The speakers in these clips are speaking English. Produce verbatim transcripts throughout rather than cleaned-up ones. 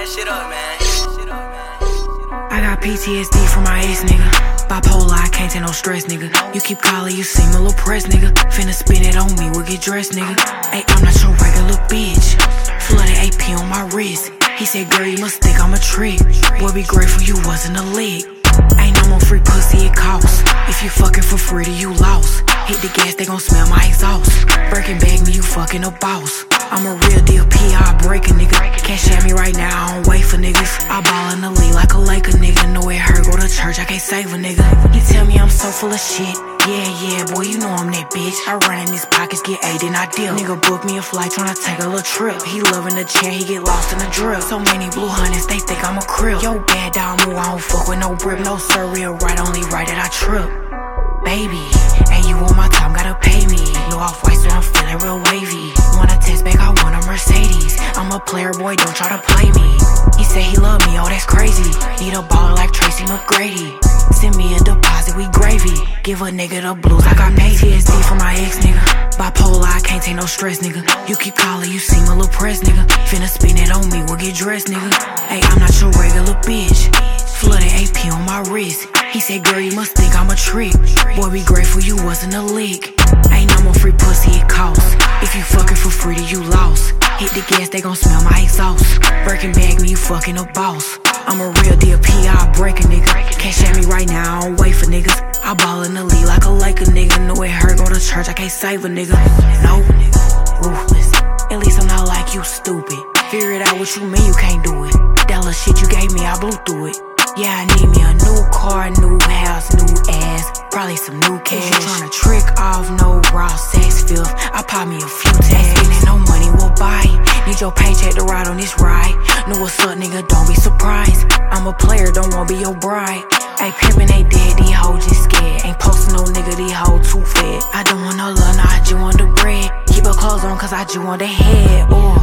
that shit up, man. Shit up, man. I got P T S D from my ex, nigga. Bipolar, I can't take no stress, nigga. You keep calling, you seem a little pressed, nigga. Finna spin it on me, we'll get dressed, nigga. Ay, I'm not your regular bitch. Flooded A P on my wrist. He said, girl, you must think I'm a trick. Boy, be grateful you wasn't a lick. Ain't no more free pussy, it costs. If you fucking for free, then you lost. Hit the gas, they gon' smell my exhaust. Birkin bag me, you fucking a boss. I'm a real deal P R, break a nigga. Cash at me right now, I don't wait for niggas. I ball in the league like a Laker nigga. Know it hurt, go to church, I can't save a nigga. He tell me I'm so full of shit. Yeah, yeah, boy, you know I'm that bitch. I run in his pockets, get eight, then I deal. Nigga book me a flight, tryna take a little trip. He loving the chair, he get lost in the drip. So many blue hunters, they think I'm a crib. Yo, bad dog move, I don't fuck with no grip. No sir, real right, only right that I trip. Baby, and you on my time, gotta pay me. No off-white, so I'm feeling real wavy. Wanna test back, I want a Mercedes. I'm a player, boy, don't try to play me. He said he love me, oh, that's crazy. Need a baller like Tracy McGrady. Send me a deposit, we gravy. Give a nigga the blues, I got P T S D from my ex, nigga. Bipolar, I can't take no stress, nigga. You keep calling, you seem a little pressed, nigga. Finna spin it on me, we'll get dressed, nigga. Ay, I'm not your regular bitch. Flooded A P on my wrist. He said, girl, you must think I'm a trick. Boy, be grateful you wasn't a lick. Ain't no more free pussy, it costs. If you fucking for free, then you lost. Hit the gas, they gon' smell my exhaust. Birkin bag me, you fucking a boss. I'm a real deal P R, break a nigga. Cash at me right now, I don't wait for niggas. I ball in the league like a Laker nigga. Know it hurt, go to church, I can't save a nigga. No, ruthless. At least I'm not like you, stupid. Figure it out what you mean, you can't do it. That little shit you gave me, I blew through it. Yeah, I need me a new car, new house, new ass, probably some new cash. You tryna trick off, no raw sex filth. I pop me a few tags, and no money will buy. Need your paycheck to ride on this ride. Know what's up, nigga, don't be surprised. I'm a player, don't wanna be your bride. Ayy, pimpin' they dead, these hoes just scared. Ain't postin' no nigga, these hoes too fed. I don't want no love, nah, I just want the bread. Keep her clothes on, cause I just want the head. Ooh.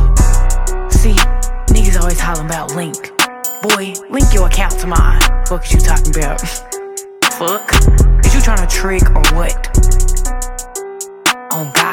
See, niggas always hollering about link. Boy, link your account to mine. Fuck is you talking about? Fuck? Is you tryna trick or what? Oh God.